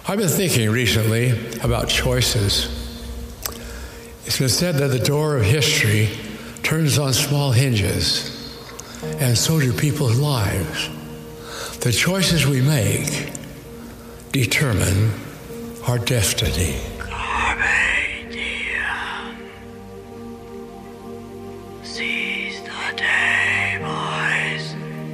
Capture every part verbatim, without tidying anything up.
I've been thinking recently about choices. It's been said that the door of history turns on small hinges, and so do people's lives. The choices we make determine our destiny. Carpe diem. Seize the day, boys.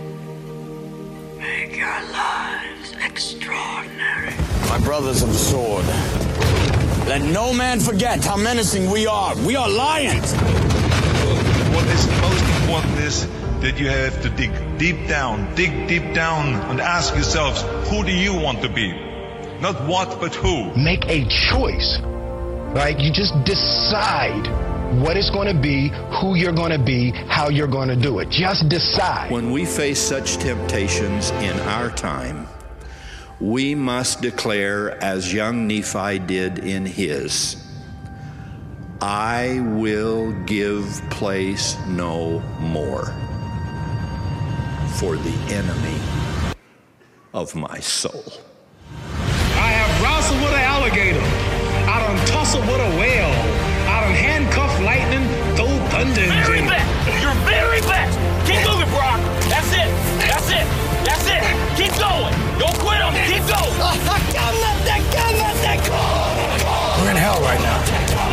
Make your lives extraordinary. My brothers of the sword, let no man forget how menacing we are. We are lions. What is most important is that you have to dig deep down, dig deep down and ask yourselves, who do you want to be? Not what, but who. Make a choice, right? You just decide what it's going to be, who you're going to be, how you're going to do it. Just decide. When we face such temptations in our time, we must declare, as young Nephi did in his, I will give place no more for the enemy of my soul. I have wrestled with an alligator. I done tussled with a whale. I done handcuffed lightning, throw thunder and Very best. You're very best. Keep moving, Brock. That's it. That's it. That's it. Keep going. Don't quit on me. Keep going. We're in hell right now.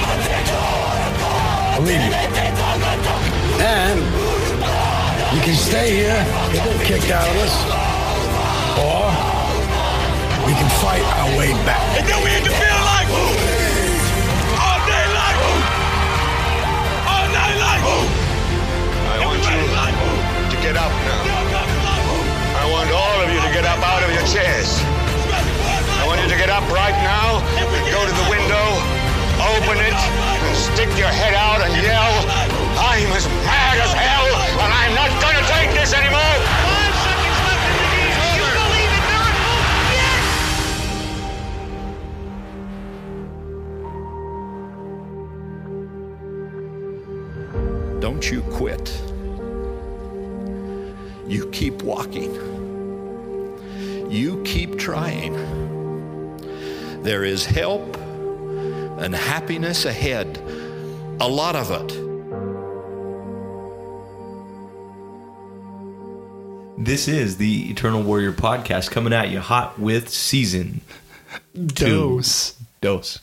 Believe me. And you can stay here, get kicked out of us, or we can fight our way back. And then we can feel like all day like all night like I want you to get up now. I want all of you to get up out of your chairs. I want you to get up right now, go to the window, open it, and stick your head out and yell, I'm as mad as hell, and I'm not going to take this anymore! Five seconds left in the game. You believe in miracles? Yes! Don't you quit. You keep walking. You keep trying. There is help and happiness ahead. A lot of it. This is the Eternal Warrior Podcast coming at you hot with season Dose. two. Dose.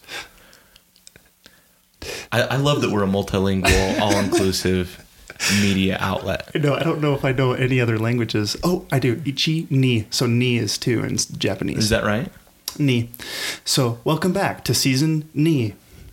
I, I love that we're a multilingual, all-inclusive media outlet. No, I don't know if I know any other languages. Oh, I do. Ichi, ni. So ni is two in Japanese. Is that right? Ni. So welcome back to season ni.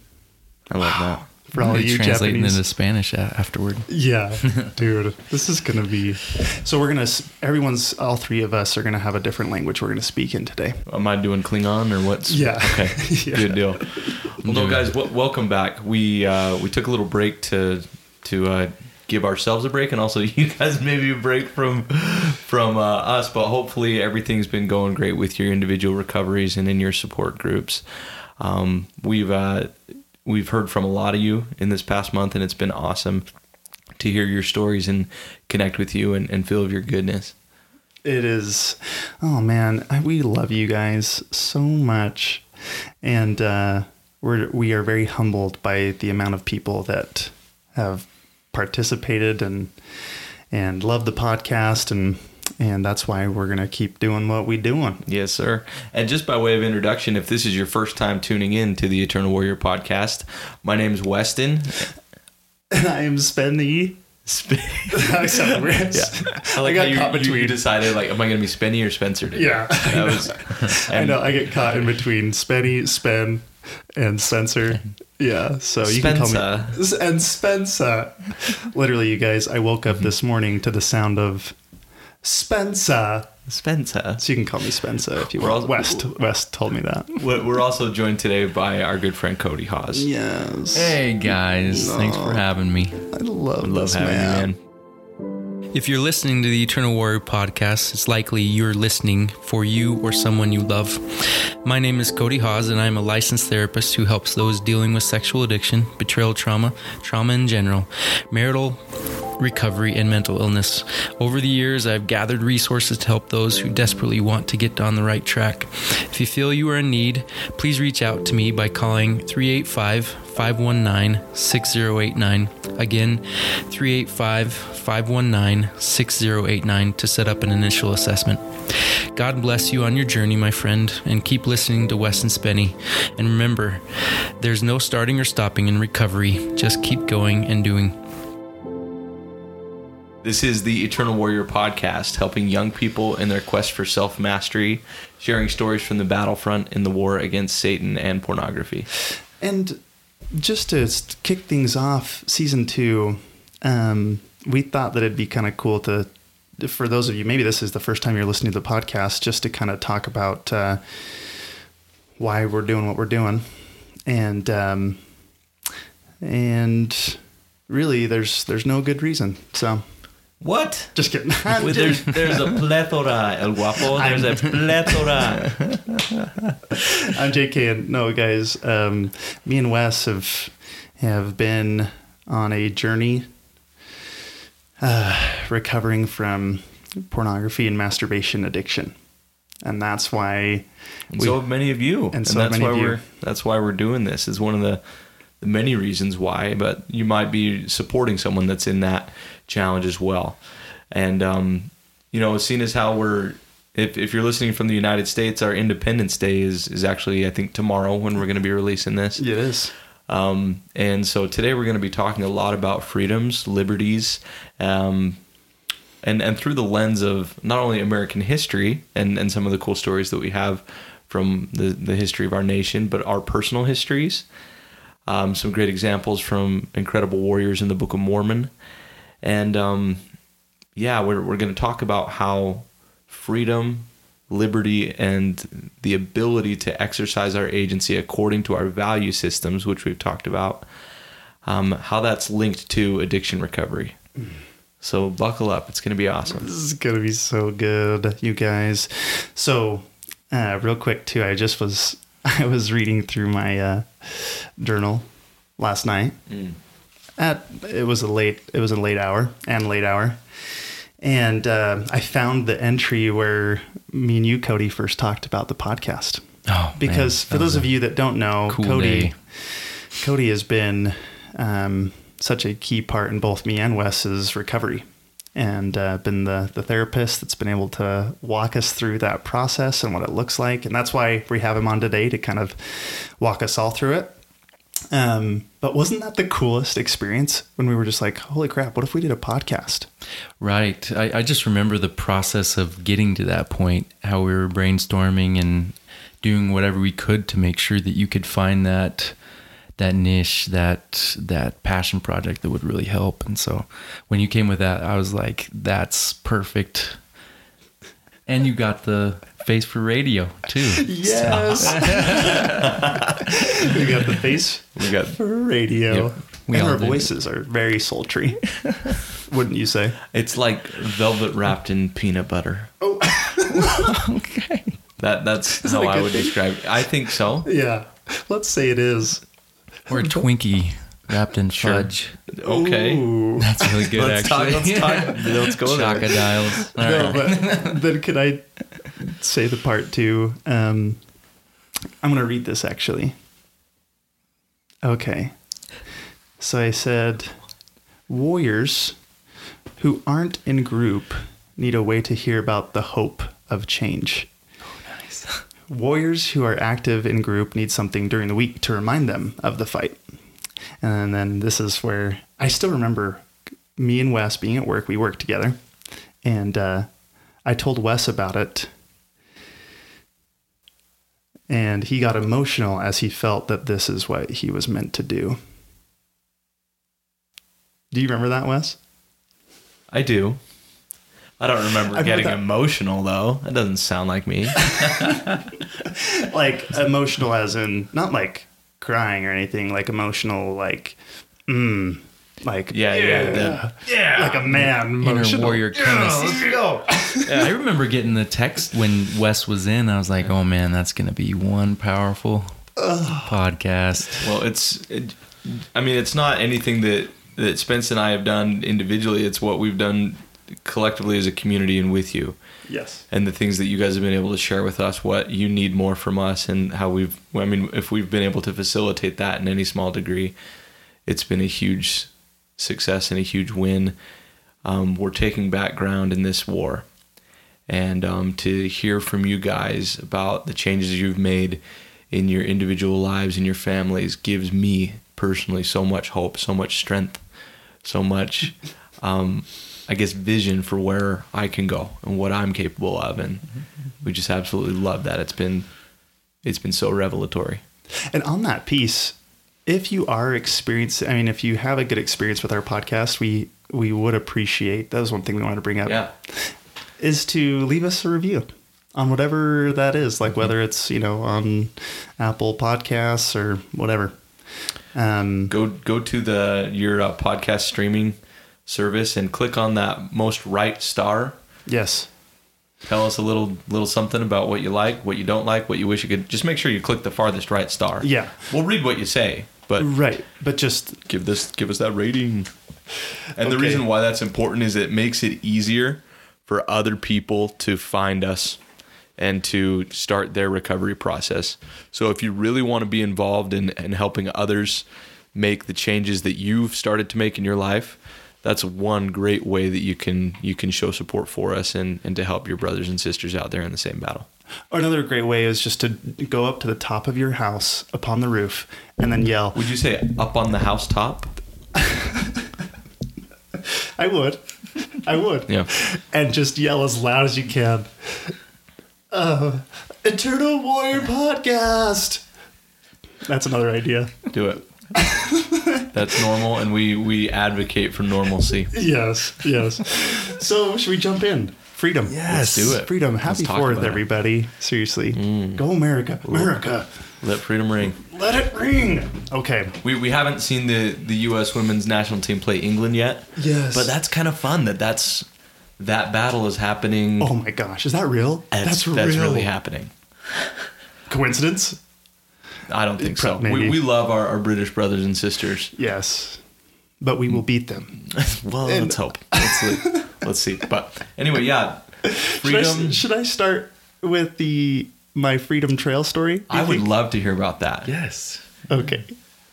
I love that. For all Maybe you translating Japanese. into Spanish afterward. Yeah, dude, this is gonna be. So we're gonna. Everyone's. All three of us are gonna have a different language we're gonna speak in today. Am I doing Klingon or what's? Yeah. Okay. Yeah. Good deal. Well, no, guys, w- welcome back. We uh, we took a little break to to uh, give ourselves a break, and also you guys maybe a break from from uh, us. But hopefully everything's been going great with your individual recoveries and in your support groups. Um, we've uh, we've heard from a lot of you in this past month, and it's been awesome to hear your stories and connect with you and, and feel of your goodness. It is. Oh man, I, we love you guys so much, and uh, we're we are very humbled by the amount of people that have participated and and love the podcast, and and that's why we're gonna keep doing what we doing. Yes, sir. And just by way of introduction, if this is your first time tuning in to the Eternal Warrior Podcast, my name is Weston. And I am Spenny. Sp- I sound weird. Yeah. I like I got how caught you, between. you decided, like, am I going to be Spenny or Spencer today? Yeah, I That know. was, I know. I get caught in between Spenny, Spen, and Spencer. Yeah, so you can call me and Spencer. Literally, you guys, I woke up this morning to the sound of Spencer. Spencer. So you can call me Spencer if you We're want. all- West. West told me that. We're also joined today by our good friend Cody Hawes. Yes. Hey guys, No. thanks for having me. I love, Love this having man. you, man. If you're listening to the Eternal Warrior Podcast, it's likely you're listening for you or someone you love. My name is Cody Hawes, and I'm a licensed therapist who helps those dealing with sexual addiction, betrayal trauma, trauma in general, marital recovery, and mental illness. Over the years, I've gathered resources to help those who desperately want to get on the right track. If you feel you are in need, please reach out to me by calling three eight five, five one nine, six zero eight nine. Again, three eight five, five one nine, six zero eight nine to set up an initial assessment. God bless you on your journey, my friend, and keep listening to Wes and Spenny. And remember, there's no starting or stopping in recovery. Just keep going and doing. This is the Eternal Warrior Podcast, helping young people in their quest for self-mastery, sharing stories from the battlefront in the war against Satan and pornography. And just to kick things off, season two, um, we thought that it'd be kind of cool to, for those of you, maybe this is the first time you're listening to the podcast, just to kind of talk about uh, why we're doing what we're doing. And um, and really, there's there's no good reason. So. What? Just kidding. Well, there's, there's a plethora, El Guapo. There's a plethora. I'm J K, and no, guys, um, me and Wes have have been on a journey uh, recovering from pornography and masturbation addiction, and that's why. And we, so have many of you, and, and so that's many why of you. we're that's why we're doing this. Is one of the, the many reasons why. But you might be supporting someone that's in that challenge as well. And um you know, seeing as how we're if, if you're listening from the United States, our Independence Day is is actually I think tomorrow when we're going to be releasing this. It is. Um and so today we're going to be talking a lot about freedoms, liberties, um and and through the lens of not only American history and and some of the cool stories that we have from the the history of our nation, but our personal histories. Um some great examples from incredible warriors in the Book of Mormon. And, um, yeah, we're, we're going to talk about how freedom, liberty, and the ability to exercise our agency according to our value systems, which we've talked about, um, how that's linked to addiction recovery. So buckle up. It's going to be awesome. This is going to be so good, you guys. So uh, real quick, too, I just was, I was reading through my uh, journal last night. Mm. At it was a late it was a late hour and late hour, and uh, I found the entry where me and you, Cody, first talked about the podcast. Oh, because man, for those of you that don't know, cool Cody, day. Cody has been um, such a key part in both me and Wes's recovery, and uh, been the the therapist that's been able to walk us through that process and what it looks like, and that's why we have him on today to kind of walk us all through it. Um, but wasn't that the coolest experience when we were just like, holy crap, what if we did a podcast? Right. I, I just remember the process of getting to that point, how we were brainstorming and doing whatever we could to make sure that you could find that that niche, that that passion project that would really help. And so when you came with that, I was like, that's perfect. And you got the face for radio too. Yes. We got the face we got for radio. Yep. We and all our did. voices are very sultry. Wouldn't you say? It's like velvet wrapped in peanut butter. Oh. Okay. That that's Is how that a I good would thing? describe it. I think so. Yeah. Let's say it is. Or a Twinkie wrapped in Sure. fudge. Okay. Ooh. That's really good, Let's talk, actually. let's talk. Let's go there. Chocodiles. All No, right. but then could I say the part two? Um, I'm going to read this actually. Okay. So I said, warriors who aren't in group need a way to hear about the hope of change. Oh, nice. Warriors who are active in group need something during the week to remind them of the fight. And then this is where I still remember me and Wes being at work. We worked together. And uh, I told Wes about it. And he got emotional as he felt that this is what he was meant to do. Do you remember that, Wes? I do. I don't remember I've getting heard that- emotional, though. That doesn't sound like me. Like emotional as in, not like crying or anything, like emotional, like, mm, like, Yeah, yeah, yeah, yeah. like a man, Inner emotional. warrior kind of. go. Yeah, I remember getting the text when Wes was in. I was like, oh man, that's going to be one powerful podcast. Well, it's, it, I mean, it's not anything that that Spence and I have done individually. It's what we've done collectively as a community and with you. Yes. And the things that you guys have been able to share with us, what you need more from us, and how we've, I mean, if we've been able to facilitate that in any small degree, it's been a huge success and a huge win. Um, we're taking back ground in this war. And um, to hear from you guys about the changes you've made in your individual lives and your families gives me personally so much hope, so much strength, so much, um, I guess, vision for where I can go and what I'm capable of. And we just absolutely love that. It's been, it's been so revelatory. And on that piece, if you are experiencing, I mean, if you have a good experience with our podcast, we, we would appreciate, that was one thing we wanted to bring up. Yeah. Is to leave us a review on whatever that is, like whether it's, you know, on Apple Podcasts or whatever. Um, go go to the your uh, podcast streaming service and click on that most right star. Yes. Tell us a little little something about what you like, what you don't like, what you wish you could. Just make sure you click the farthest right star. Yeah. We'll read what you say, but right, but just give this give us that rating. And the Okay. reason why that's important is it makes it easier for other people to find us and to start their recovery process. So if you really want to be involved in, in helping others make the changes that you've started to make in your life, that's one great way that you can you can show support for us and, and to help your brothers and sisters out there in the same battle. another great way is just to go up to the top of your house upon the roof and then yell. Would you say up on the housetop? I would. I would. Yeah. And just yell as loud as you can. Uh, Eternal Warrior Podcast. That's another idea. Do it. That's normal, and we, we advocate for normalcy. Yes, yes. So, should we jump in? Freedom. Yes. Let's do it. Freedom. Let's Happy talk fourth, about it. everybody. Seriously. Go America. America. Let freedom ring. Let it ring. Okay. We we haven't seen the, the U S women's national team play England yet. Yes. But that's kind of fun that that's that battle is happening. Oh my gosh, is that real? That's, That's real. That's really happening. Coincidence? I don't think so. Maybe. We, we love our, our British brothers and sisters. Yes. But we will beat them. Well, And- let's hope. Let's see. Let's see. But anyway, yeah. Should Freedom. I, should I start with the my Freedom Trail story? do you I would think? love to hear about that. Yes. Okay.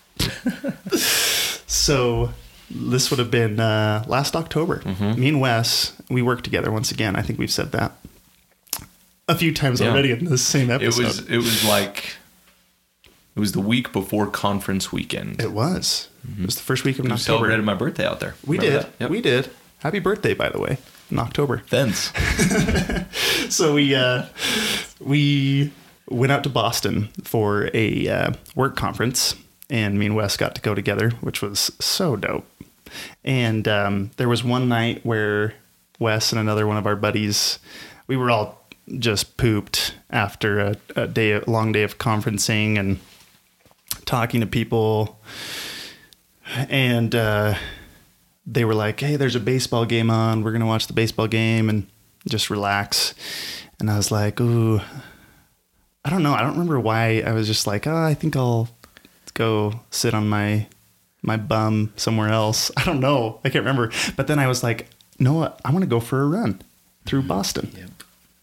So this would have been uh, last October. Mm-hmm. Me and Wes, we worked together once again. I think we've said that a few times Yeah. already in this same It episode. was it was like it was the week before conference weekend. It was. It was the first week of We October. celebrated my birthday out there. We Remember did. that? Yep. We did. Happy birthday, by the way, in October. Thanks. So we uh, we went out to Boston for a uh, work conference, and me and Wes got to go together, which was so dope. And um, there was one night where Wes and another one of our buddies, we were all just pooped after a, a day, a long day of conferencing and talking to people. And uh, they were like, "Hey, there's a baseball game on. We're gonna watch the baseball game and just relax." And I was like, "Ooh, I don't know. I don't remember why I was just like, oh, I think I'll go sit on my my bum somewhere else. I don't know. I can't remember." But then I was like, "No, what? I want to go for a run through Boston." Yep.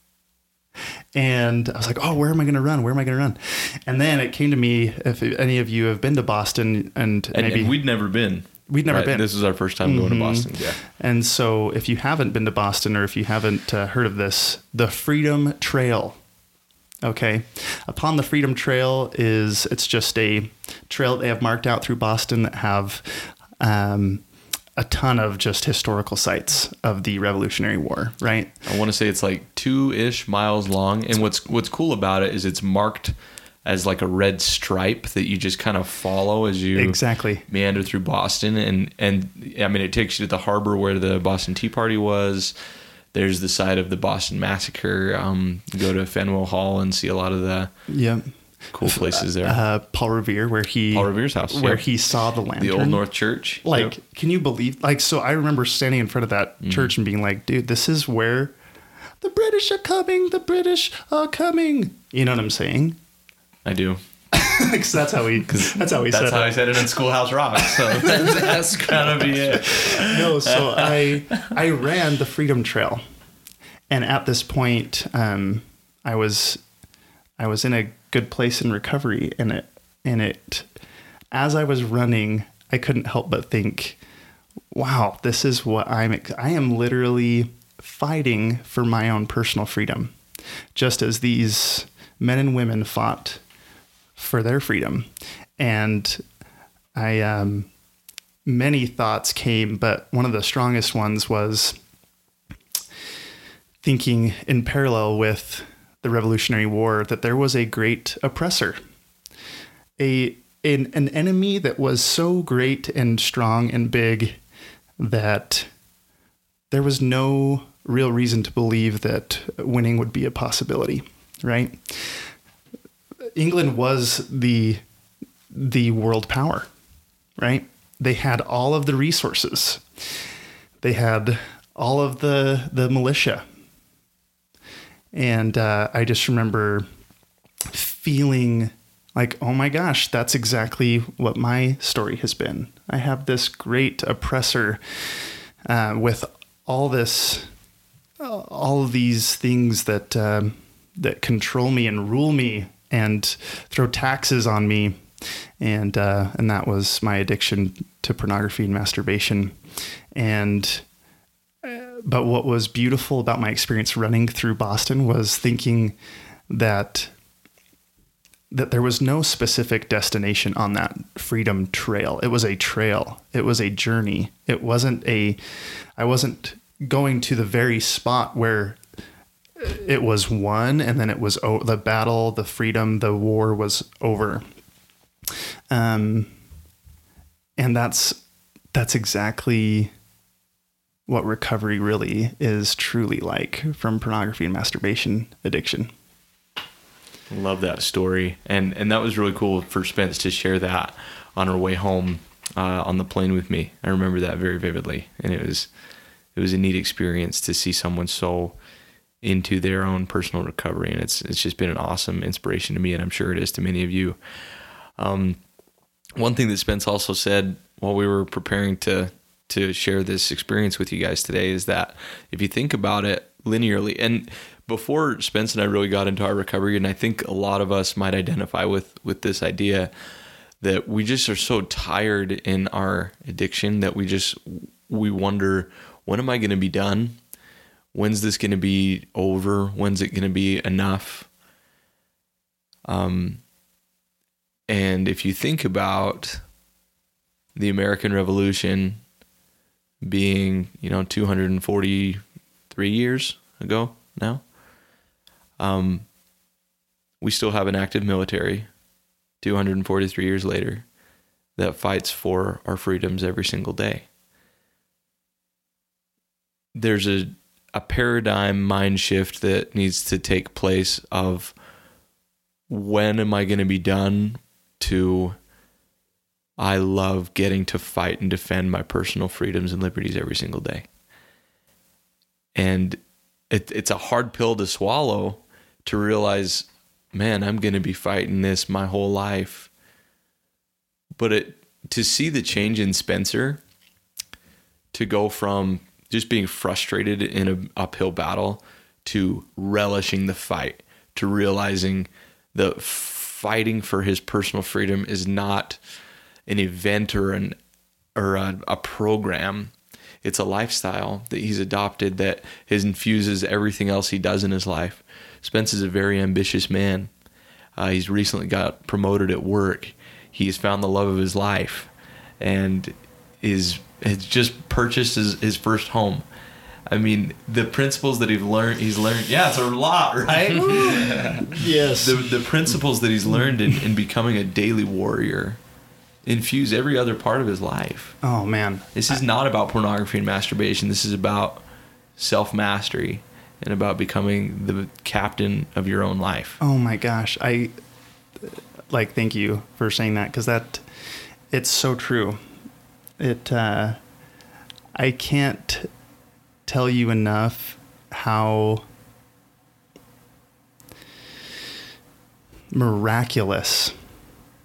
And I was like, "Oh, where am I going to run? Where am I going to run?" And then it came to me, if any of you have been to Boston and, And, maybe and we'd never been. We'd never right? been. This is our first time going to Mhm. Boston. Yeah. And so if you haven't been to Boston or if you haven't uh, heard of this, the Freedom Trail. Okay. Upon the Freedom Trail is, it's just a trail that they have marked out through Boston that have um, a ton of just historical sites of the Revolutionary War, right? I want to say it's like two-ish miles long. And what's what's cool about it is it's marked as like a red stripe that you just kind of follow as you Exactly. meander through Boston. And, and I mean, it takes you to the harbor where the Boston Tea Party was. There's the site of the Boston Massacre. Um, go to Faneuil Hall and see a lot of the Yep. cool places there. Uh, Paul Revere, where he Paul Revere's house, where yep. he saw the lantern, The Old North Church. Like, Yep. can you believe? Like, so I remember standing in front of that Mm-hmm. church and being like, "Dude, this is where the British are coming. The British are coming." You know what I'm saying? I do. Because that's how we. That's how we. That's said how it. I said it in Schoolhouse Rock. So that's gotta be it. No, so I I ran the Freedom Trail, and at this point, um, I was I was in a good place in recovery, and it and it as I was running, I couldn't help but think, wow, this is what I'm. I am literally fighting for my own personal freedom, just as these men and women fought for their freedom. And I, um, many thoughts came, but one of the strongest ones was thinking in parallel with the Revolutionary War that there was a great oppressor, a an, an enemy that was so great and strong and big that there was no real reason to believe that winning would be a possibility, right? England was the the world power, right? They had all of the resources. They had all of the the militia. And uh, I just remember feeling like, oh my gosh, that's exactly what my story has been. I have this great oppressor uh, with all this, all of these things that um, that control me and rule me and throw taxes on me, and uh, and that was my addiction to pornography and masturbation. And but what was beautiful about my experience running through Boston was thinking that that there was no specific destination on that freedom trail. It was a trail. It was a journey. It wasn't a, I wasn't going to the very spot where it was won and then it was o- the battle, the freedom, the war was over. Um, and that's, that's exactly what recovery really is truly like from pornography and masturbation addiction. Love that story. And and that was really cool for Spence to share that on our way home uh, on the plane with me. I remember that very vividly. And it was it was a neat experience to see someone so into their own personal recovery. And it's it's just been an awesome inspiration to me, and I'm sure it is to many of you. Um, one thing that Spence also said while we were preparing to to share this experience with you guys today is that if you think about it linearly, and before Spence and I really got into our recovery, and I think a lot of us might identify with, with this idea that we just are so tired in our addiction that we just, we wonder, when am I going to be done? When's this going to be over? When's it going to be enough? Um, and if you think about the American Revolution being, you know, two hundred forty-three years ago now, Um, we still have an active military two hundred forty-three years later that fights for our freedoms every single day. There's a, a paradigm mind shift that needs to take place of when am I going to be done to I love getting to fight and defend my personal freedoms and liberties every single day. And it, it's a hard pill to swallow to realize, man, I'm going to be fighting this my whole life. But it, to see the change in Spencer, to go from just being frustrated in an uphill battle to relishing the fight, to realizing that fighting for his personal freedom is not an event or an or a, a program. It's a lifestyle that he's adopted that has infuses everything else he does in his life. Spence is a very ambitious man. Uh, he's recently got promoted at work. He's found the love of his life and is has just purchased his, his first home. I mean, the principles that he's learned, he's learned, yeah, it's a lot, right? Yes. The, the principles that he's learned in, in becoming a daily warrior infuse every other part of his life. Oh, man. This is not about pornography and masturbation. This is about self-mastery and about becoming the captain of your own life. Oh, my gosh. I, like, thank you for saying that, because that, it's so true. It, uh, I can't tell you enough how miraculous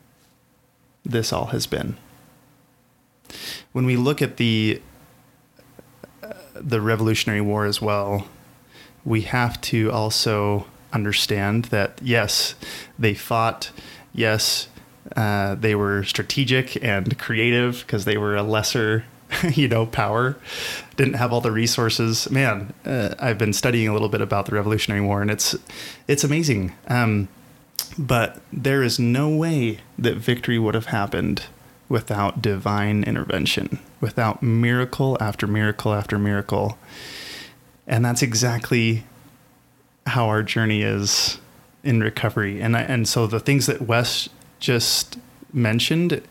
this all has been. When we look at the uh, the Revolutionary War as well, we have to also understand that, yes, they fought, yes, uh, they were strategic and creative because they were a lesser, you know, power, didn't have all the resources. Man, uh, I've been studying a little bit about the Revolutionary War, and it's it's amazing. Um, but there is no way that victory would have happened without divine intervention, without miracle after miracle after miracle. And that's exactly how our journey is in recovery. And I, and so the things that Wes just mentioned,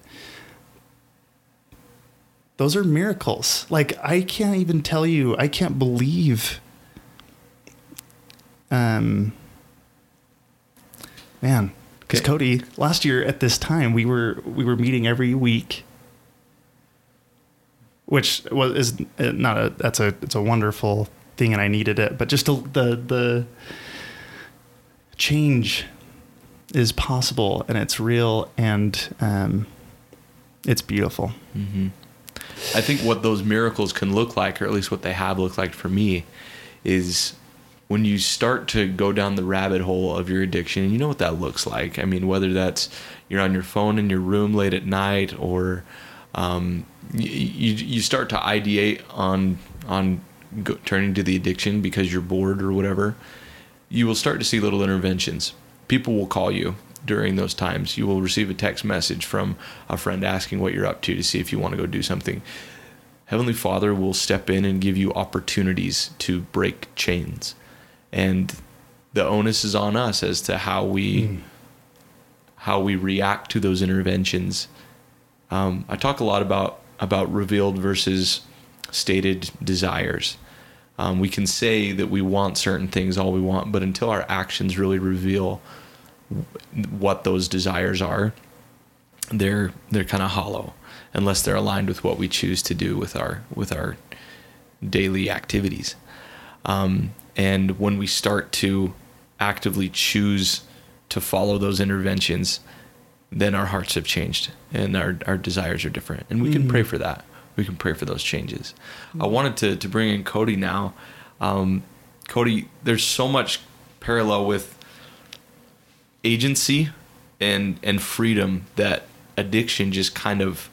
those are miracles. Like, I can't even tell you, I can't believe, um, man, because Okay. Cody, last year at this time, we were, we were meeting every week, which was, is not a, that's a, it's a wonderful thing, and I needed it, but just the, the, the change is possible, and it's real, and, um, it's beautiful. Mm-hmm. I think what those miracles can look like, or at least what they have looked like for me, is when you start to go down the rabbit hole of your addiction, and you know what that looks like. I mean, whether that's you're on your phone in your room late at night, or um, you, you you start to ideate on on go, turning to the addiction because you're bored or whatever, you will start to see little interventions. People will call you during those times. You will receive a text message from a friend asking what you're up to to see if you want to go do something. Heavenly Father will step in and give you opportunities to break chains. And the onus is on us as to how we mm. how we react to those interventions. Um, I talk a lot about about revealed versus stated desires. Um, we can say that we want certain things all we want, but until our actions really reveal what those desires are, they're they're kind of hollow unless they're aligned with what we choose to do with our with our daily activities. Um, and when we start to actively choose to follow those interventions, then our hearts have changed and our, our desires are different. And we can mm. pray for that. We can pray for those changes. Mm. I wanted to, to bring in Cody now. Um, Cody, there's so much parallel with agency and and freedom that addiction just kind of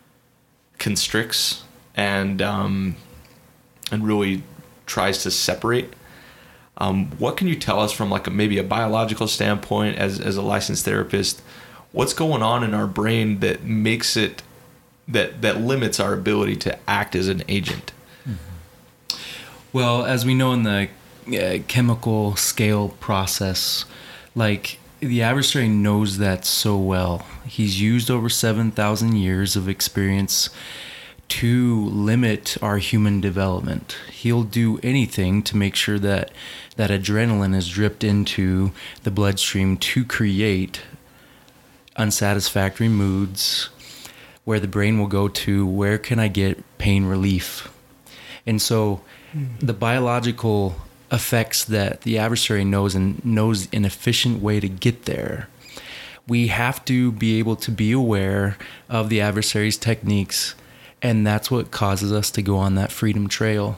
constricts and um, and really tries to separate. Um, what can you tell us from like a, maybe a biological standpoint as as a licensed therapist? What's going on in our brain that makes it that that limits our ability to act as an agent? Mm-hmm. Well, as we know in the uh, chemical scale process, like the adversary knows that so well. He's used over seven thousand years of experience to limit our human development. He'll do anything to make sure that that adrenaline is dripped into the bloodstream to create unsatisfactory moods where the brain will go to, where can I get pain relief? And so mm-hmm. the biological effects that the adversary knows and knows an efficient way to get there. We have to be able to be aware of the adversary's techniques, and that's what causes us to go on that freedom trail.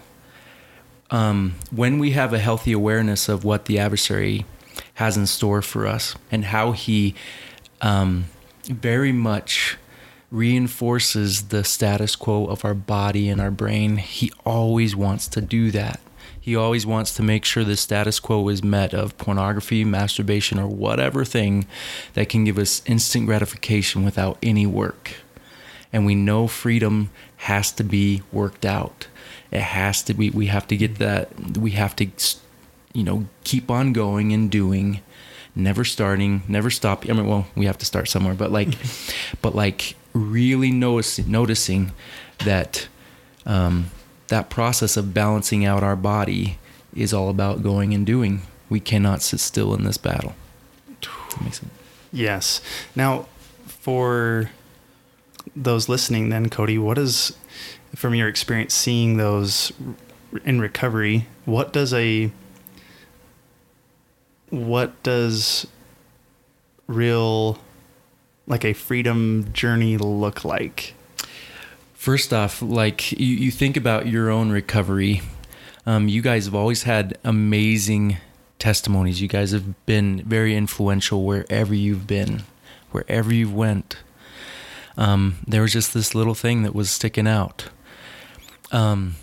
Um, when we have a healthy awareness of what the adversary has in store for us and how he um, very much reinforces the status quo of our body and our brain, he always wants to do that. He always wants to make sure the status quo is met of pornography, masturbation, or whatever thing that can give us instant gratification without any work. And we know freedom has to be worked out. It has to be, we have to get that, we have to, you know, keep on going and doing, never starting, never stop. I mean, well, we have to start somewhere, but like, but like really notice, noticing that, um, that process of balancing out our body is all about going and doing. We cannot sit still in this battle. That makes sense. Yes. Now, for those listening then, Cody, what is, from your experience seeing those in recovery, what does a, what does real like a freedom journey look like? First off, like you, you think about your own recovery. Um, you guys have always had amazing testimonies. You guys have been very influential wherever you've been, wherever you went. Um, there was just this little thing that was sticking out. Um,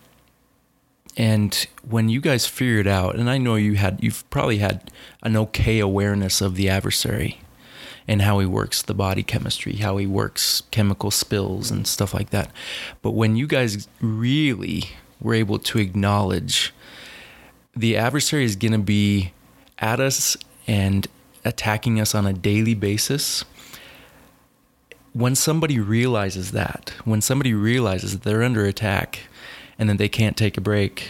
and when you guys figured out, and I know you had, you've probably had an okay awareness of the adversary and how he works the body chemistry, how he works chemical spills and stuff like that. But when you guys really were able to acknowledge the adversary is going to be at us and attacking us on a daily basis, when somebody realizes that, when somebody realizes that they're under attack and that they can't take a break,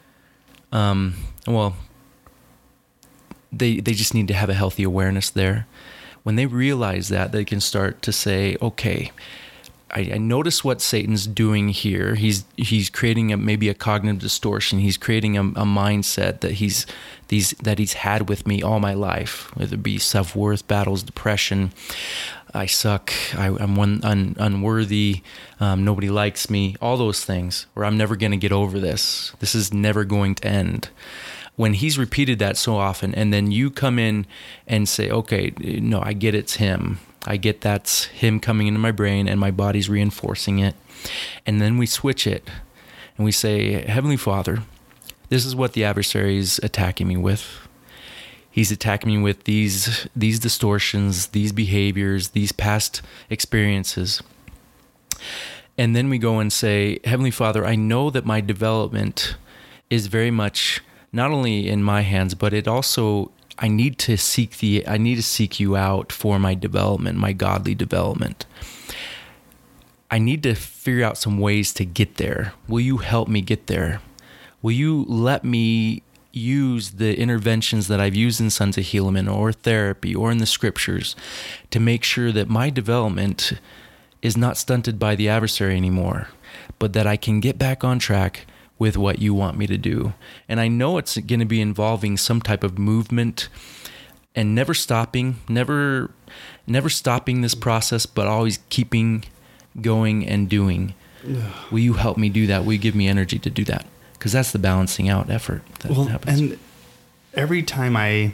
um, well, they they just need to have a healthy awareness there. When they realize that, they can start to say, okay, I, I notice what Satan's doing here. He's he's creating a, maybe a cognitive distortion. He's creating a, a mindset that he's these that he's had with me all my life, whether it be self-worth battles, depression. I suck. I, I'm one, un, unworthy. Um, nobody likes me. All those things. Or I'm never going to get over this. This is never going to end. When he's repeated that so often, and then you come in and say, okay, no, I get it's him. I get that's him coming into my brain and my body's reinforcing it. And then we switch it and we say, Heavenly Father, this is what the adversary is attacking me with. He's attacking me with these these distortions, these behaviors, these past experiences. And then we go and say, Heavenly Father, I know that my development is very much not only in my hands, but it also, I need to seek the, I need to seek you out for my development, my godly development. I need to figure out some ways to get there. Will you help me get there? Will you let me use the interventions that I've used in Sons of Helaman or therapy or in the scriptures to make sure that my development is not stunted by the adversary anymore, but that I can get back on track with what you want me to do. And I know it's going to be involving some type of movement and never stopping, never, never stopping this process, but always keeping going and doing. Yeah. Will you help me do that? Will you give me energy to do that? Because that's the balancing out effort that well, happens. And every time I,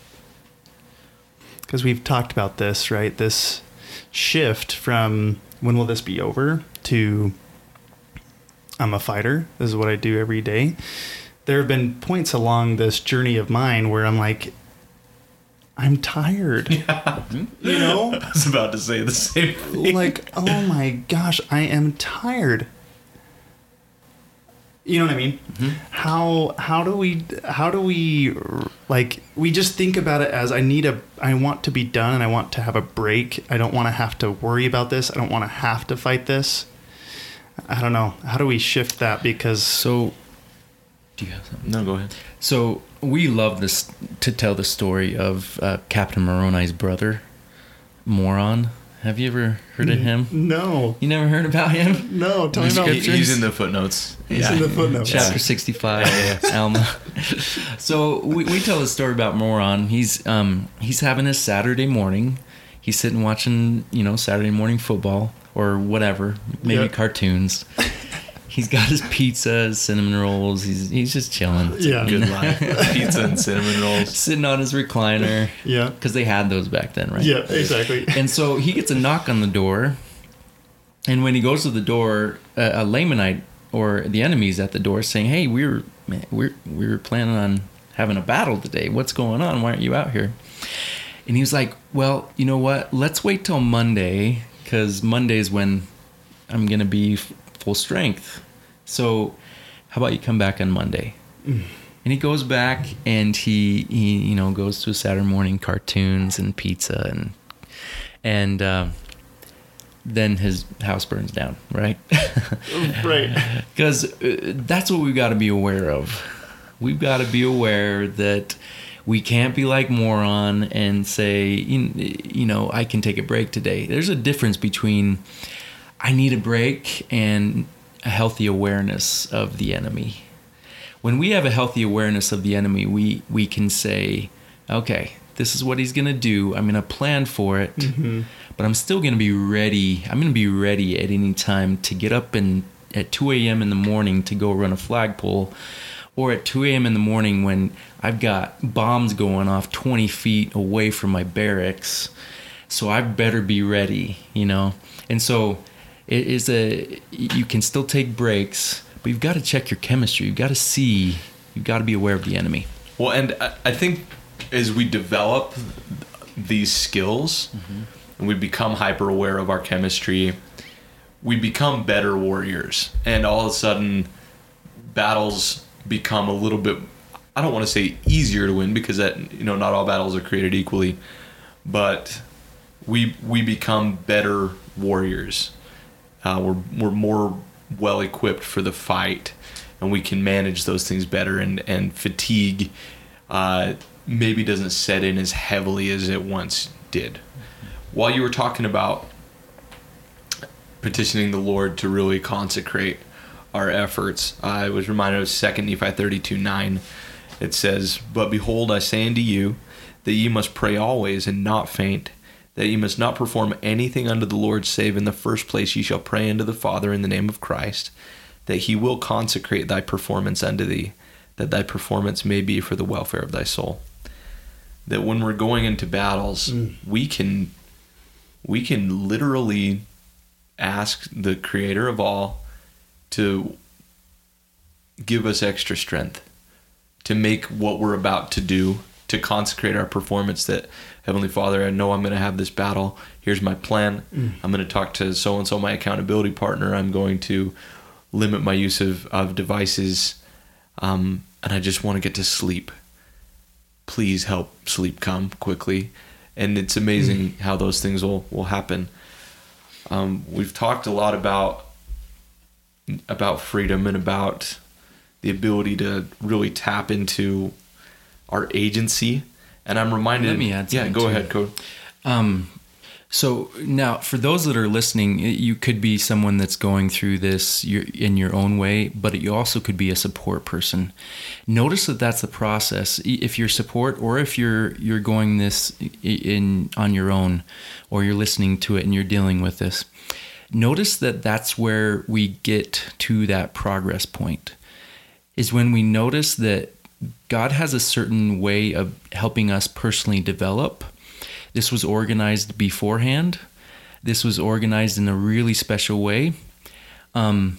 because we've talked about this, right? This shift from when will this be over to I'm a fighter. This is what I do every day. There have been points along this journey of mine where I'm like, I'm tired. Yeah. You know? I was about to say the same thing. Like, oh my gosh, I am tired. You know what I mean? Mm-hmm. How how do we how do we like we just think about it as I need a I want to be done and I want to have a break. I don't want to have to worry about this. I don't want to have to fight this. I don't know. How do we shift that? Because so, do you have something? No, go ahead. So we love this to tell the story of uh, Captain Moroni's brother, Moron. Have you ever heard of him? No. You never heard about him? No. Tell me about him. He's in the footnotes. He's yeah. in the footnotes. Chapter sixty-five, Alma. So we, we tell the story about Moron. He's um he's having his Saturday morning. He's sitting watching, you know, Saturday morning football. Or whatever, maybe yep. cartoons. He's got his pizza, his cinnamon rolls. He's he's just chilling. It's yeah, good life. Pizza and cinnamon rolls. Sitting on his recliner. Yeah, because they had those back then, right? Yeah, exactly. And so he gets a knock on the door, and when he goes to the door, a, a Lamanite or the enemy's at the door, saying, "Hey, we were man, we we were planning on having a battle today. What's going on? Why aren't you out here?" And he was like, "Well, you know what? Let's wait till Monday." Because Monday's when I'm going to be f- full strength. So how about you come back on Monday? Mm. And he goes back and he, he, you know, goes to a Saturday morning cartoons and pizza. And and uh, then his house burns down, right? Right. Because uh, that's what we've got to be aware of. We've got to be aware that we can't be like Moron and say, you know, I can take a break today. There's a difference between I need a break and a healthy awareness of the enemy. When we have a healthy awareness of the enemy, we, we can say, okay, this is what he's going to do. I'm going to plan for it, mm-hmm. but I'm still going to be ready. I'm going to be ready at any time to get up and at two a.m. in the morning to go run a flagpole, or at two a.m. in the morning when I've got bombs going off twenty feet away from my barracks. So I better be ready, you know? And so it is a, you can still take breaks, but you've got to check your chemistry. You've got to see, you've got to be aware of the enemy. Well, and I think as we develop these skills, mm-hmm. and we become hyper aware of our chemistry, we become better warriors. And all of a sudden, battles become a little bit, I don't want to say easier to win, because that, you know, not all battles are created equally, but we we become better warriors. Uh, we're we're more well equipped for the fight, and we can manage those things better. And and fatigue uh, maybe doesn't set in as heavily as it once did. While you were talking about petitioning the Lord to really consecrate our efforts, I was reminded of Second Nephi thirty-two nine. It says, "But behold, I say unto you, that ye must pray always, and not faint, that ye must not perform anything unto the Lord, save in the first place ye shall pray unto the Father in the name of Christ, that he will consecrate thy performance unto thee, that thy performance may be for the welfare of thy soul." That when we're going into battles, mm. we can we can literally ask the Creator of all to give us extra strength, to make what we're about to do, to consecrate our performance, that Heavenly Father, I know I'm going to have this battle. Here's my plan. Mm. I'm going to talk to so-and-so, my accountability partner. I'm going to limit my use of, of devices. Um, and I just want to get to sleep. Please help sleep come quickly. And it's amazing mm. how those things will, will happen. Um, we've talked a lot about, about freedom and about the ability to really tap into our agency. And I'm reminded. Let me add something. Yeah, go too. ahead, Code. Um, so now, for those that are listening, you could be someone that's going through this in your own way, but you also could be a support person. Notice that that's the process. If you're support, or if you're you're going this in on your own, or you're listening to it and you're dealing with this, notice that that's where we get to that progress point. Is when we notice that God has a certain way of helping us personally develop. This was organized beforehand. This was organized in a really special way. Um,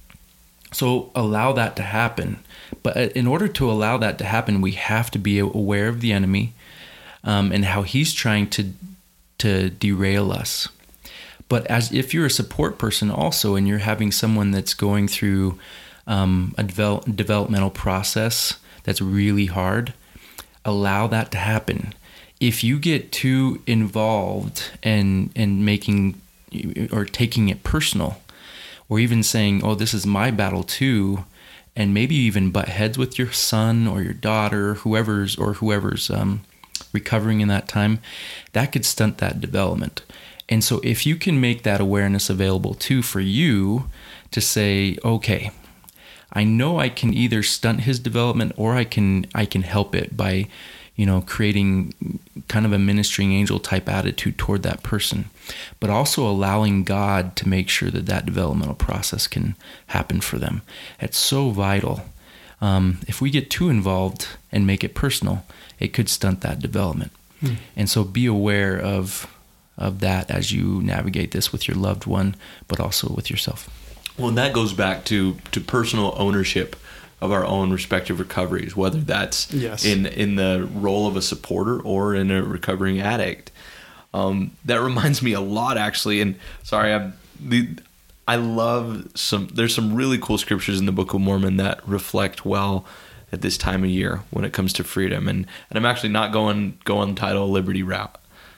so allow that to happen. But in order to allow that to happen, we have to be aware of the enemy um, and how he's trying to to derail us. But as if you're a support person also, and you're having someone that's going through um, a develop, developmental process that's really hard, allow that to happen. If you get too involved and and making or taking it personal, or even saying, "Oh, this is my battle too," and maybe even butt heads with your son or your daughter, whoever's or whoever's um, recovering in that time, that could stunt that development. And so, if you can make that awareness available too for you to say, "Okay, I know I can either stunt his development, or I can I can help it by, you know, creating kind of a ministering angel type attitude toward that person, but also allowing God to make sure that that developmental process can happen for them." It's so vital. Um, if we get too involved and make it personal, it could stunt that development. Hmm. And so be aware of of that as you navigate this with your loved one, but also with yourself. Well, and that goes back to, to personal ownership of our own respective recoveries, whether that's yes. in, in the role of a supporter or in a recovering addict. Um, that reminds me a lot, actually. And sorry, I'm, the, I love some, there's some really cool scriptures in the Book of Mormon that reflect well at this time of year when it comes to freedom. And, and I'm actually not going, going title Liberty route.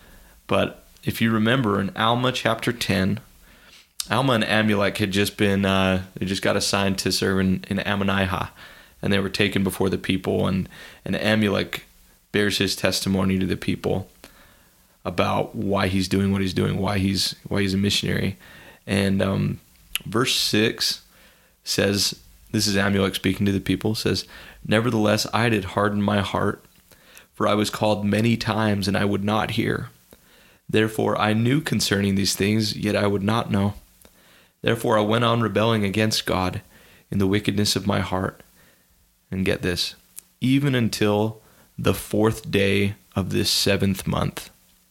But if you remember in Alma chapter ten, Alma and Amulek had just been, uh, they just got assigned to serve in, in Ammonihah, and they were taken before the people, and, and Amulek bears his testimony to the people about why he's doing what he's doing, why he's why he's a missionary. And um, verse six says, this is Amulek speaking to the people, says, "Nevertheless, I did harden my heart, for I was called many times, and I would not hear. Therefore I knew concerning these things, yet I would not know. Therefore I went on rebelling against God in the wickedness of my heart. And get this, even until the fourth day of this seventh month.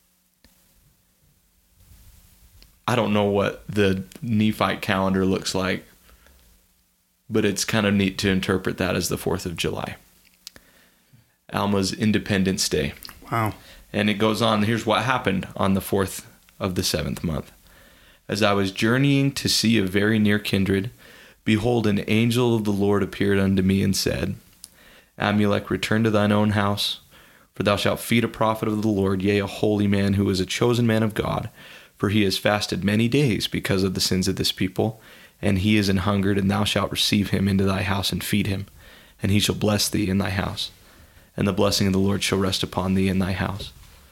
I don't know what the Nephite calendar looks like, but it's kind of neat to interpret that as the fourth of July. Alma's Independence Day. Wow. And it goes on, here's what happened on the fourth of the seventh month. As I was journeying to see a very near kindred, behold, an angel of the Lord appeared unto me and said, Amulek, return to thine own house, for thou shalt feed a prophet of the Lord, yea, a holy man who is a chosen man of God, for he has fasted many days because of the sins of this people, and he is an hungered, and thou shalt receive him into thy house and feed him, and he shall bless thee in thy house, and the blessing of the Lord shall rest upon thee in thy house.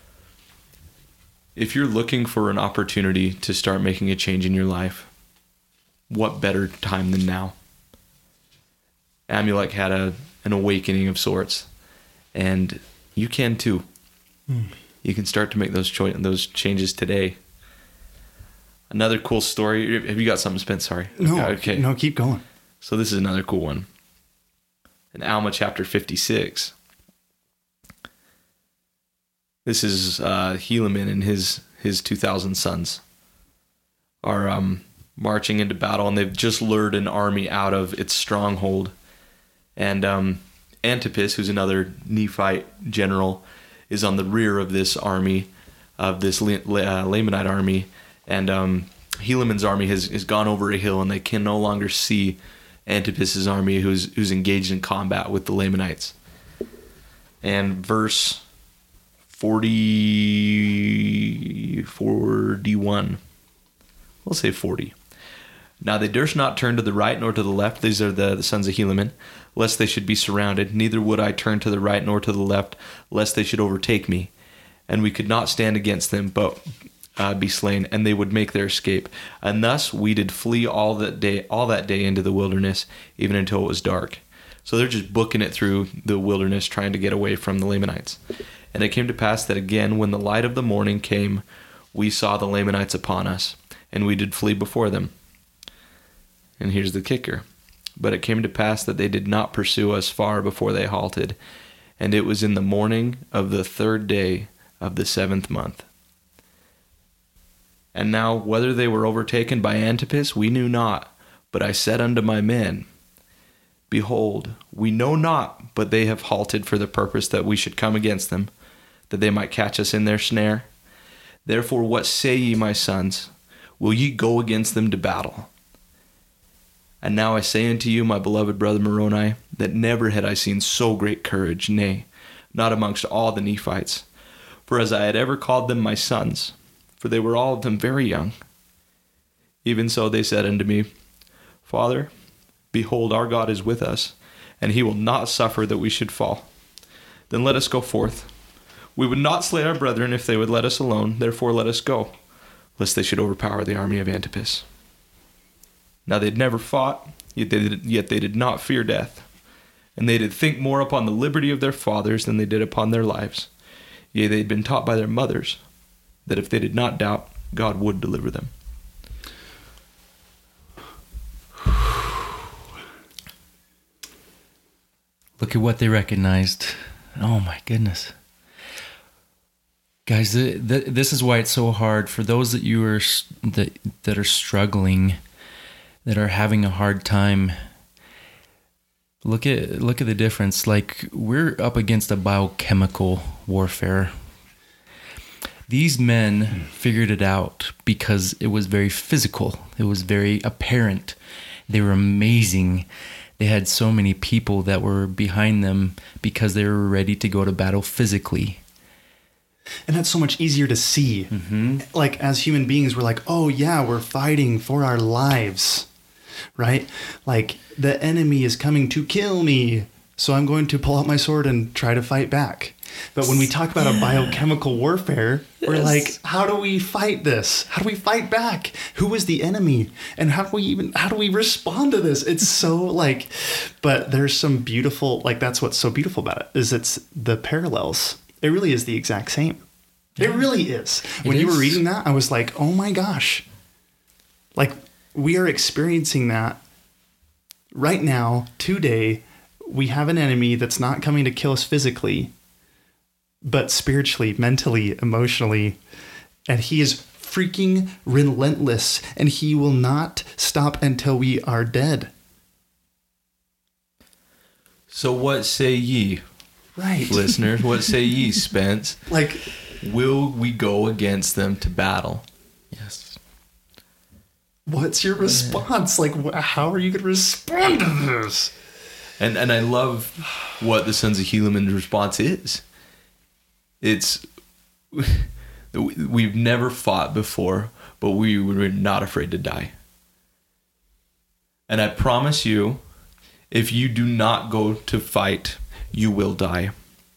If you're looking for an opportunity to start making a change in your life, what better time than now? Amulek had a, an awakening of sorts, and you can too. Mm. You can start to make those cho- those changes today. Another cool story. Have you got something, Spence? Sorry. No, okay. No, keep going. So this is another cool one. In Alma chapter fifty-six. This is uh, Helaman and his his two thousand sons are um, marching into battle, and they've just lured an army out of its stronghold. And um, Antipas, who's another Nephite general, is on the rear of this army, of this uh, Lamanite army. And um, Helaman's army has, has gone over a hill, and they can no longer see Antipas's army, who's who's engaged in combat with the Lamanites. And verse forty, forty-one, we'll say forty. Now they durst not turn to the right nor to the left. These are the, the sons of Helaman, lest they should be surrounded. Neither would I turn to the right nor to the left, lest they should overtake me. And we could not stand against them, but Uh, be slain, and they would make their escape. And thus we did flee all that day, all that day into the wilderness, even until it was dark. So they're just booking it through the wilderness, trying to get away from the Lamanites. And it came to pass that again, when the light of the morning came, we saw the Lamanites upon us, and we did flee before them. And here's the kicker. But it came to pass that they did not pursue us far before they halted, and it was in the morning of the third day of the seventh month. And now, whether they were overtaken by Antipas, we knew not. But I said unto my men, Behold, we know not, but they have halted for the purpose that we should come against them, that they might catch us in their snare. Therefore, what say ye, my sons? Will ye go against them to battle? And now I say unto you, my beloved brother Moroni, that never had I seen so great courage, nay, not amongst all the Nephites. For as I had ever called them my sons, for they were all of them very young. Even so they said unto me, Father, behold, our God is with us, and he will not suffer that we should fall. Then let us go forth. We would not slay our brethren if they would let us alone, therefore let us go, lest they should overpower the army of Antipas. Now they had never fought, yet they did, yet they did not fear death, and they did think more upon the liberty of their fathers than they did upon their lives. Yea, they had been taught by their mothers, that if they did not doubt, God would deliver them. Look at what they recognized. Oh my goodness. Guys, the, the, this is why it's so hard for those that you are that that are struggling, that are having a hard time. Look at look at the difference. Like, we're up against a biochemical warfare. These men figured it out because it was very physical. It was very apparent. They were amazing. They had so many people that were behind them because they were ready to go to battle physically. And that's so much easier to see. Mm-hmm. Like, as human beings, we're like, oh yeah, we're fighting for our lives, right? Like, the enemy is coming to kill me, so I'm going to pull out my sword and try to fight back. But when we talk about a biochemical warfare, we're yes. like, how do we fight this? How do we fight back? Who is the enemy? And how do we even, how do we respond to this? It's so like, but there's some beautiful, like, that's what's so beautiful about it, is it's the parallels. It really is the exact same. It really is. When It you were is. reading that, I was like, oh my gosh. Like, we are experiencing that right now, today. We have an enemy that's not coming to kill us physically, but spiritually, mentally, emotionally. And he is freaking relentless, and he will not stop until we are dead. So what say ye, Right. listeners? What say ye, Spence? Like, will we go against them to battle? Yes. what's your response? Like, wh- how are you going to respond to this? And and I love what the Sons of Helaman's response is. It's we've never fought before, but we were not afraid to die. And I promise you, if you do not go to fight, you will die.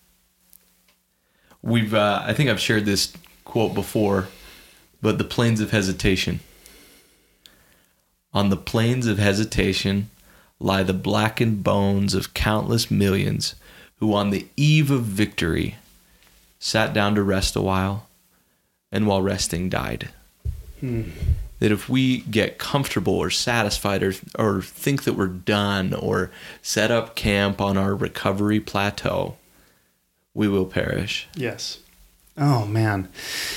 We've uh, I think I've shared this quote before, but the plains of hesitation. On the plains of hesitation lie the blackened bones of countless millions who on the eve of victory sat down to rest a while, and while resting died. Hmm. That if we get comfortable or satisfied or or think that we're done or set up camp on our recovery plateau, we will perish. Yes. Oh, man.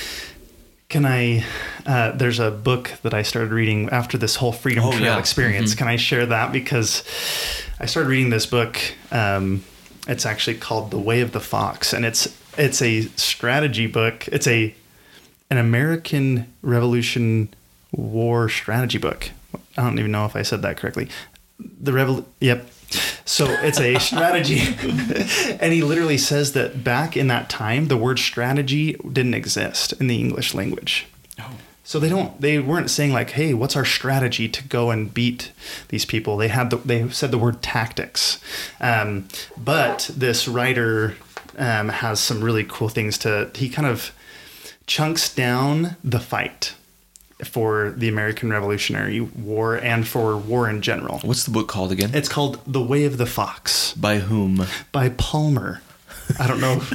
Can I, uh, there's a book that I started reading after this whole Freedom Oh, Trail yeah. experience. Mhm. Can I share that? Because I started reading this book. Um, it's actually called The Way of the Fox, and it's, it's a strategy book. It's a, an American Revolution War strategy book. I don't even know if I said that correctly. The revol, yep. So it's a strategy. And he literally says that back in that time, the word strategy didn't exist in the English language. Oh. So they don't, they weren't saying like, hey, what's our strategy to go and beat these people? They had the, they said the word tactics. Um, but this writer um, has some really cool things to, he kind of chunks down the fight for the American Revolutionary War and for war in general. What's the book called again? It's called The Way of the Fox. By whom? By Palmer. I don't know.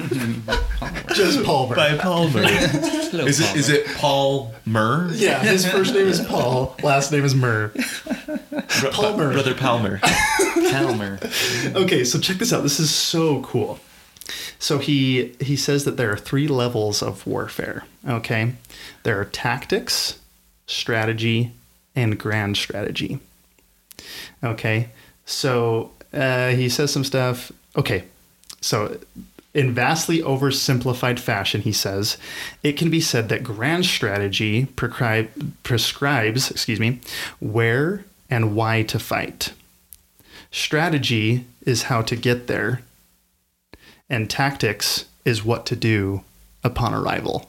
Just Palmer. By Palmer. Is it is it Paul Murr? Yeah, his first name is Paul, last name is Murr. Palmer. Brother Palmer. Palmer. Okay, so check this out. This is so cool. So he he says that there are three levels of warfare. Okay, there are tactics, strategy, and grand strategy. Okay, so uh, he says some stuff. Okay, so in vastly oversimplified fashion, he says, it can be said that grand strategy prescribe, prescribes, excuse me, where and why to fight. Strategy is how to get there, and tactics is what to do upon arrival.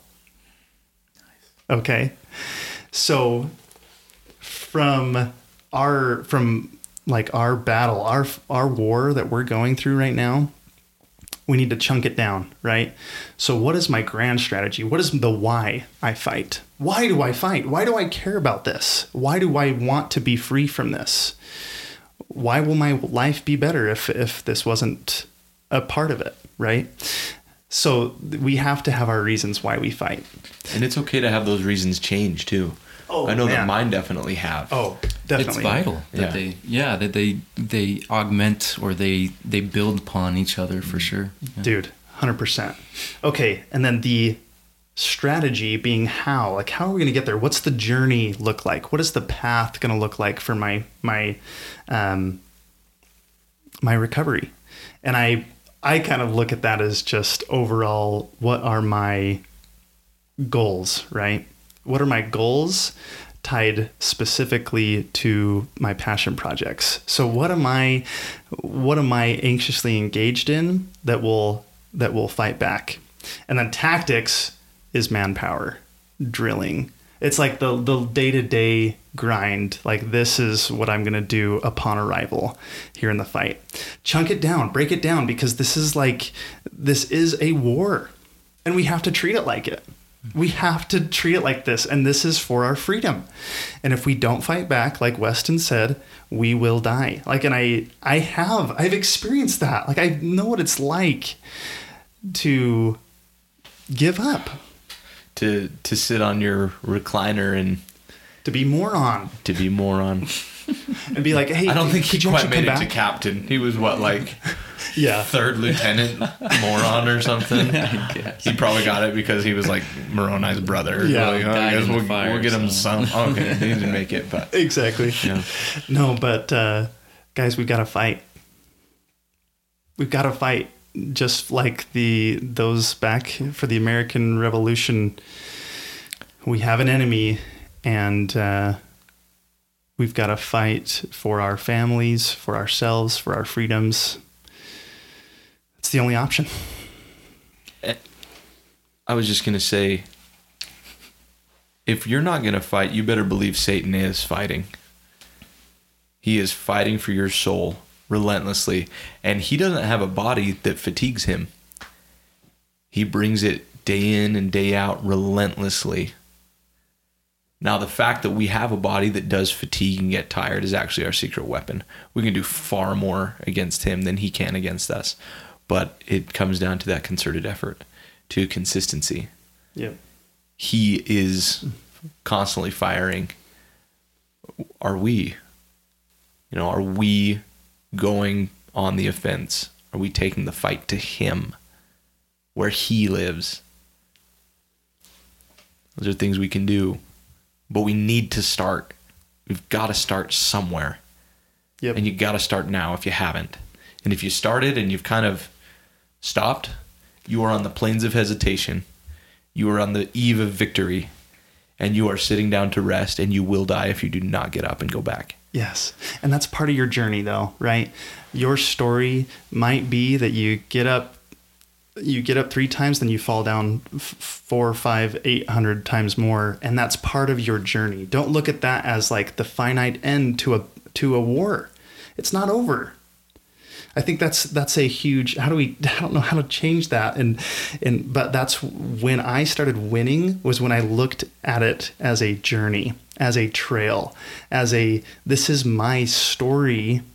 Okay, so from our from like our battle, our our war that we're going through right now, we need to chunk it down, right? So what is my grand strategy? What is the why I fight? Why do I fight? Why do I care about this? Why do I want to be free from this? Why will my life be better if if this wasn't a part of it, right? So we have to have our reasons why we fight. And it's okay to have those reasons change too. Oh, I know man. that mine definitely have. Oh, definitely. It's vital that Yeah. they, yeah, that they they augment or they they build upon each other for sure. Yeah. Dude, one hundred percent. Okay, and then the strategy being how, like how are we going to get there? What's the journey look like? What is the path going to look like for my my um my recovery? And I I kind of look at that as just overall, what are my goals, right? What are my goals tied specifically to my passion projects? So what am I what am I anxiously engaged in that will that will fight back? And then tactics is manpower, drilling. It's like the the day-to-day grind. Like this is what I'm going to do upon arrival here in the fight. Chunk it down, break it down, because this is like this is a war and we have to treat it like it. We have to treat it like this, and this is for our freedom. And if we don't fight back, like Weston said, we will die. Like, and I, I have, I've experienced that. Like, I know what it's like to give up. to to sit on your recliner and to be moron. To be moron. And be like, hey, I don't think he could you quite actually made come it to back? captain. He was what, like Yeah. third lieutenant moron or something. He probably got it because he was like Moroni's brother. Yeah. Like, oh, I Died guess in the we'll, fire, we'll get him so. some. Okay, he didn't make it, but Exactly. yeah. No, but uh, guys, we've got to fight. We've got to fight, just like the those back for the American Revolution. We have an enemy, and uh, we've got to fight for our families, for ourselves, for our freedoms. It's the only option. I was just going to say, if you're not going to fight, you better believe Satan is fighting. He is fighting for your soul relentlessly, and he doesn't have a body that fatigues him. He brings it day in and day out relentlessly. Now, the fact that we have a body that does fatigue and get tired is actually our secret weapon. We can do far more against him than he can against us. But it comes down to that concerted effort, to consistency. Yep. He is constantly firing. Are we? You know, are we going on the offense? Are we taking the fight to him, where he lives? Those are things we can do. But we need to start. We've got to start somewhere. Yep. And you got to start now if you haven't. And if you started and you've kind of stopped, you are on the plains of hesitation. You are on the eve of victory. And you are sitting down to rest, and you will die if you do not get up and go back. Yes. And that's part of your journey, though, right? Your story might be that you get up you get up three times, then you fall down f- four, five, eight hundred times more, and that's part of your journey. Don't look at that as like the finite end to a to a war. It's not over. I think that's that's a huge. How do we? I don't know how to change that. And and but that's when I started winning, was when I looked at it as a journey, as a trail, as a this is my story.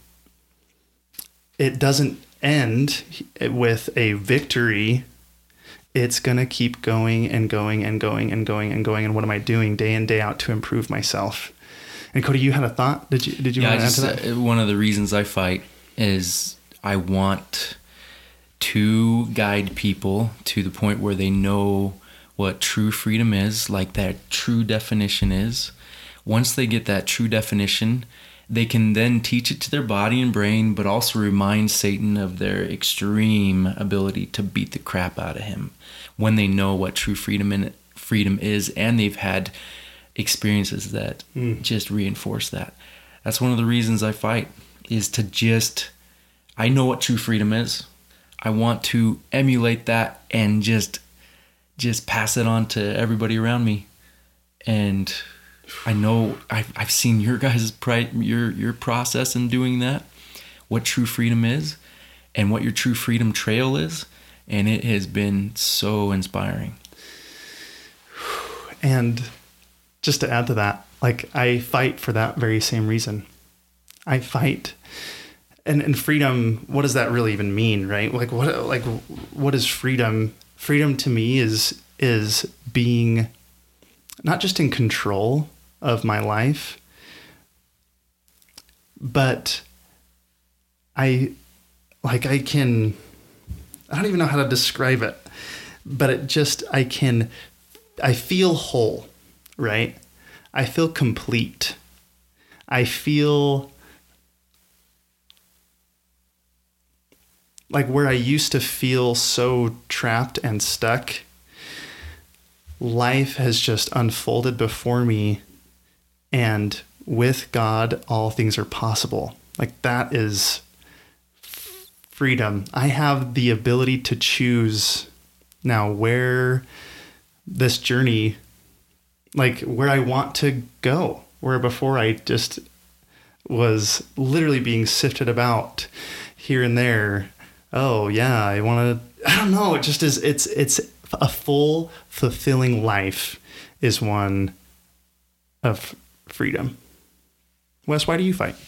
It doesn't end with a victory. It's gonna keep going and going and going and going and going. And what am I doing day in, day out to improve myself? And Cody, you had a thought? Did you did you yeah, want to add just, to that? uh, one of the reasons I fight is I want to guide people to the point where they know what true freedom is, like that true definition is. Once they get that true definition, they can then teach it to their body and brain, but also remind Satan of their extreme ability to beat the crap out of him when they know what true freedom in freedom is, and they've had experiences that mm. just reinforce that. That's one of the reasons I fight, is to just, I know what true freedom is. I want to emulate that and just just pass it on to everybody around me. And I know I've, I've seen your guys' pri- your your process in doing that, what true freedom is, and what your true freedom trail is, and it has been so inspiring. And just to add to that, like I fight for that very same reason. I fight, and and freedom. What does that really even mean, right? Like what like what is freedom? Freedom to me is is being not just in control of my life, but I like I can. I don't even know how to describe it, but it just I can. I feel whole, right? I feel complete. I feel like where I used to feel so trapped and stuck, life has just unfolded before me, and with God, all things are possible. Like that is freedom. I have the ability to choose now where this journey, like where I want to go, where before I just was literally being sifted about here and there. Oh yeah, I want to, I don't know. It just is. It's, it's a full, fulfilling life is one of freedom. Wes, why do you fight?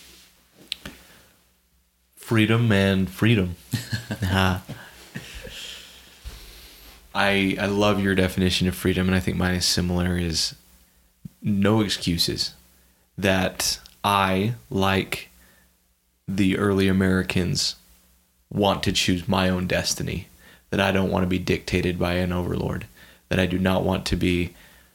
Freedom and freedom. I I I love your definition of freedom, and I think mine is similar. Is no excuses. That I, like the early Americans, want to choose my own destiny. That I don't want to be dictated by an overlord. That I do not want to be.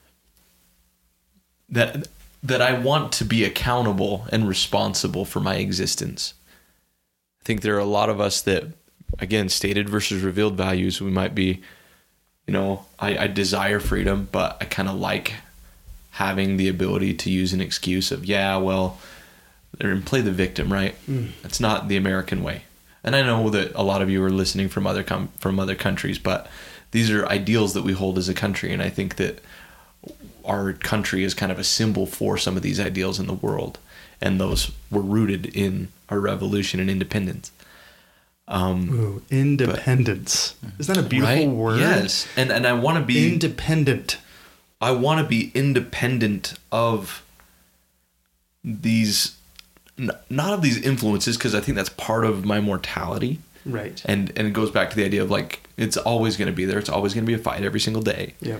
That that I want to be accountable and responsible for my existence. I think there are a lot of us that, again, stated versus revealed values, we might be, you know, I, I desire freedom, but I kind of like having the ability to use an excuse of, yeah, well, and play the victim, right? Mm. That's not the American way. And I know that a lot of you are listening from other com- from other countries, but these are ideals that we hold as a country, and I think that our country is kind of a symbol for some of these ideals in the world, and those were rooted in our revolution and independence. Um, Ooh, independence. But, Isn't that a beautiful right? word? Yes, and and I want to be independent. I want to be independent of these, not of these influences, because I think that's part of my mortality. Right. And and it goes back to the idea of like, it's always going to be there. It's always going to be a fight every single day. Yeah.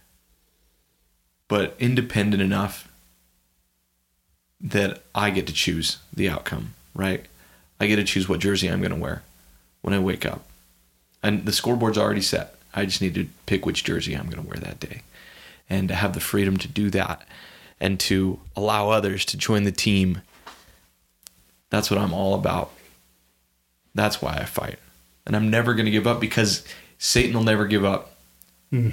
But independent enough that I get to choose the outcome, right? I get to choose what jersey I'm going to wear when I wake up. And the scoreboard's already set. I just need to pick which jersey I'm going to wear that day. And to have the freedom to do that and to allow others to join the team. That's what I'm all about. That's why I fight. And I'm never going to give up, because Satan will never give up. Mm.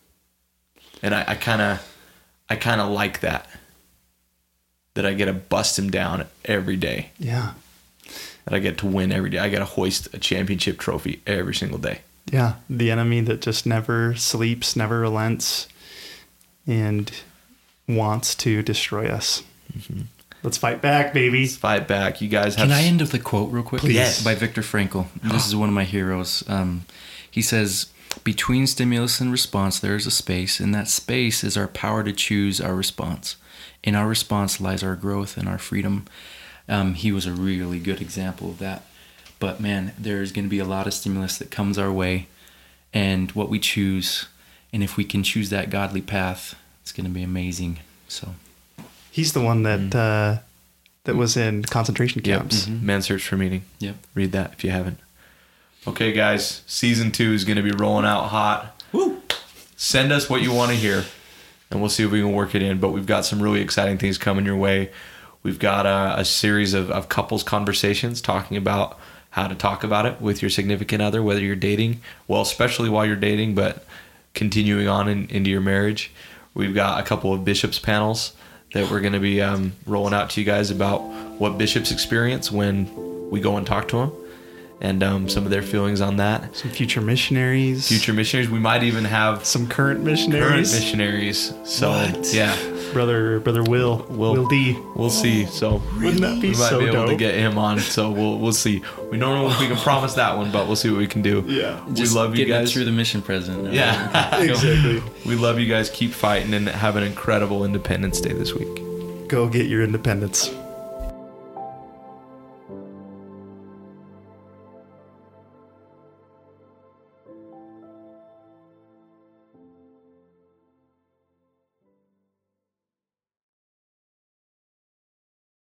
And I kind of I kind of like that. That I get to bust him down every day. Yeah. That I get to win every day. I get to hoist a championship trophy every single day. Yeah. The enemy that just never sleeps, never relents, and wants to destroy us. Mm-hmm. Let's fight back, baby. Let's fight back. You guys have... Can I end with a quote real quick? Please. Yes. By Viktor Frankl. This is one of my heroes. Um, he says, between stimulus and response, there is a space. In that space is our power to choose our response. In our response lies our growth and our freedom. Um, he was a really good example of that. But man, there's going to be a lot of stimulus that comes our way. And what we choose, and if we can choose that godly path, it's going to be amazing. So... He's the one that mm. uh, that was in concentration camps. Yep. Mm-hmm. Man's Search for Meaning. Yep. Read that if you haven't. Okay, guys. Season two is going to be rolling out hot. Woo! Send us what you want to hear, and we'll see if we can work it in. But we've got some really exciting things coming your way. We've got a, a series of, of couples conversations talking about how to talk about it with your significant other, whether you're dating, well, especially while you're dating, but continuing on in, into your marriage. We've got a couple of bishops panels that we're going to be um, rolling out to you guys about what bishops experience when we go and talk to them, and um, some of their feelings on that. Some future missionaries. Future missionaries. We might even have some current missionaries. Current missionaries. So what? yeah, brother, brother Will, Will, Will D. We'll see. So wouldn't that be we might so be able dope? to get him on. So we'll we'll see. We don't know if we can promise that one, but we'll see what we can do. Yeah, we Just love you guys. Through the mission president. Yeah, exactly. We love you guys. Keep fighting and have an incredible Independence Day this week. Go get your independence.